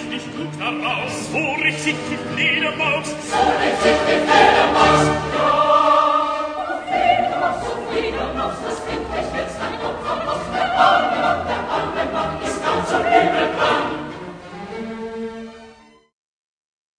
nicht gut heraus. So regt sich die Fledermaus. So regt sich die Fledermaus. Ja, Fledermaus, Fledermaus, was